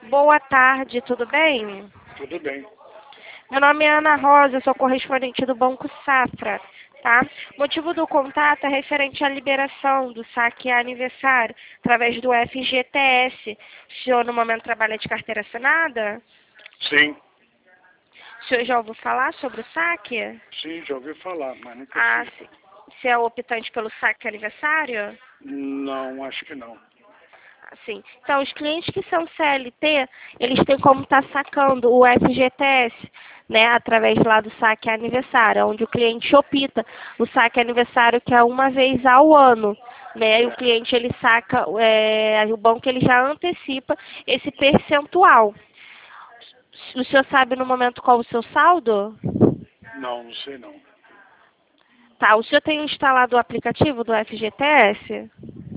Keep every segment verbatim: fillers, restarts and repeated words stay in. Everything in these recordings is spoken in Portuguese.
Boa tarde, tudo bem? Tudo bem. Meu nome é Ana Rosa, eu sou correspondente do Banco Safra, tá? O motivo do contato é referente à liberação do saque aniversário através do F G T S. O senhor, no momento, trabalha de carteira assinada? Sim, O senhor já ouviu falar sobre o saque? sim, já ouvi falar, mas nunca Ah, fiz. sim. Você é optante pelo saque aniversário? Não, acho que não. Sim. Então, os clientes que são C L T, eles têm como estar sacando o F G T S, né, através lá do saque aniversário, onde o cliente opta o saque aniversário, que é uma vez ao ano, né, e o cliente ele saca, é, o banco ele já antecipa esse percentual. O senhor sabe no momento qual o seu saldo? Não, não sei não. Tá, o senhor tem instalado o aplicativo do F G T S?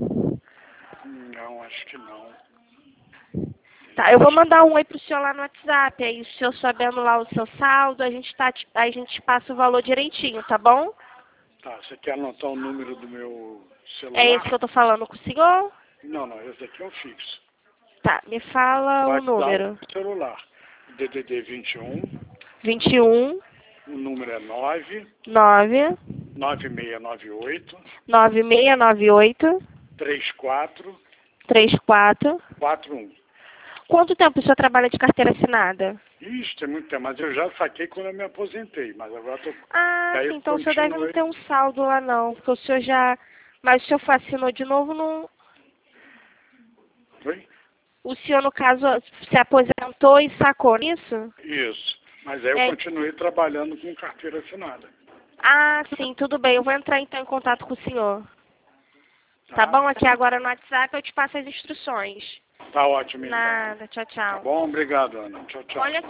Não, acho que não. Tá, eu vou mandar um oi pro senhor lá no WhatsApp, aí o senhor sabendo lá o seu saldo, a gente, tá, a gente passa o valor direitinho, tá bom? Tá, você quer anotar o número do meu É esse celular? que eu tô falando com o senhor? Não, não, esse aqui é o fixo. Tá, me fala o WhatsApp número. celular. D D D vinte e um, vinte e um, o número é nove nove, nove seis nove oito, nove seis nove oito, três quatro três quatro. quatro um. Quanto tempo o senhor trabalha de carteira assinada? Ixi, tem muito tempo, mas eu já saquei quando eu me aposentei, mas agora tô... Ah, Aí sim, eu então o senhor deve não continuei. ter um saldo lá não, porque o senhor já... Mas o senhor assinou de novo, não... Oi? O senhor, no caso, se aposentou e sacou, não é isso? Isso. Mas aí eu É. continuei trabalhando com carteira assinada. Ah, sim, tudo bem. Eu vou entrar então em contato com o senhor. Tá Tá? bom? Aqui agora no WhatsApp eu te passo as instruções. Tá ótimo então. Nada, tchau, Tá tchau. bom? Obrigado, Ana. Tchau, tchau. Olha